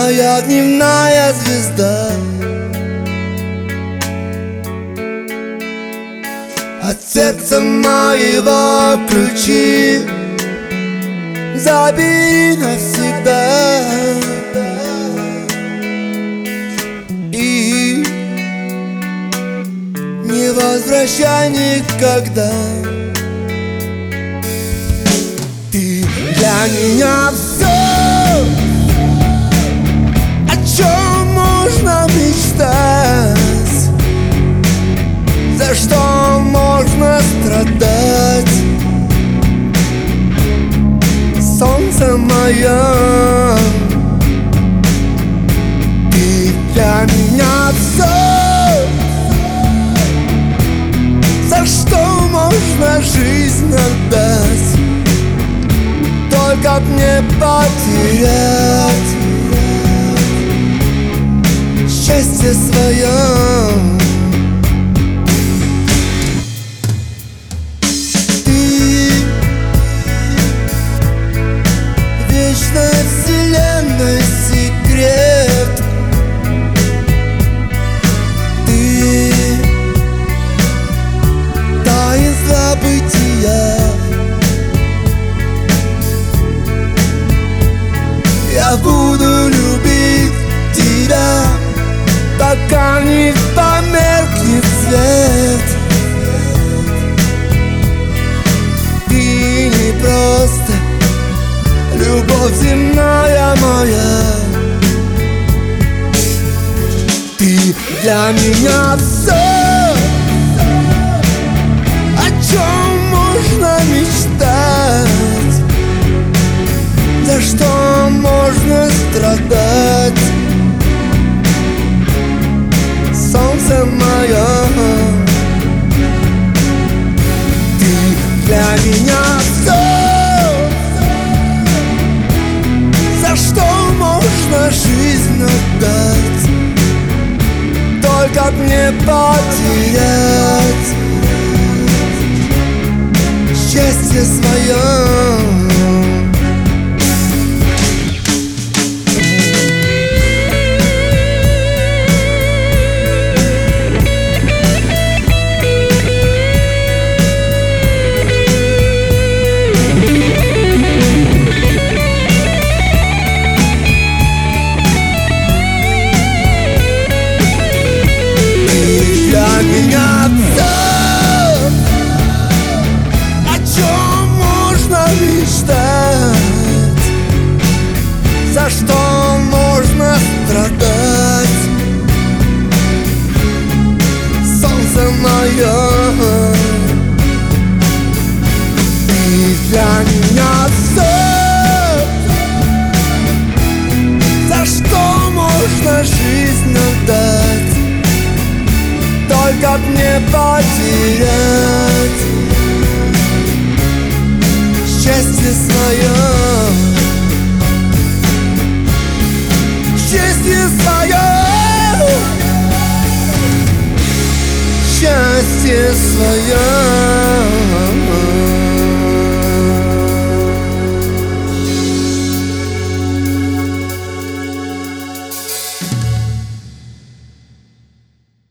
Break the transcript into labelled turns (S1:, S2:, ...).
S1: моя дневная звезда. От сердца моего ключи забери навсегда. И не возвращай никогда. Ты для меня все, о чем можно мечтать, за что можно страдать. Солнце мое, ты для меня все, за что можно жизнь отдать, только б не потерять счастье свое. Ты вечной вселенной секрет. Ты таинство бытия. Я буду любить тебя, пока не померкнет свет. Ты не просто любовь земная моя. Ты для меня все, о чем можно мечтать, за что можно страдать. Солнце мое, ты для меня все, за что можно жизнь отдать, только б не потерять счастье свое. Для меня все, о чем можно мечтать, за что можно страдать. Солнце мое, ты для меня все, за что можно жизнь отдать, только б не потерять счастье свое. Счастье свое, счастье свое.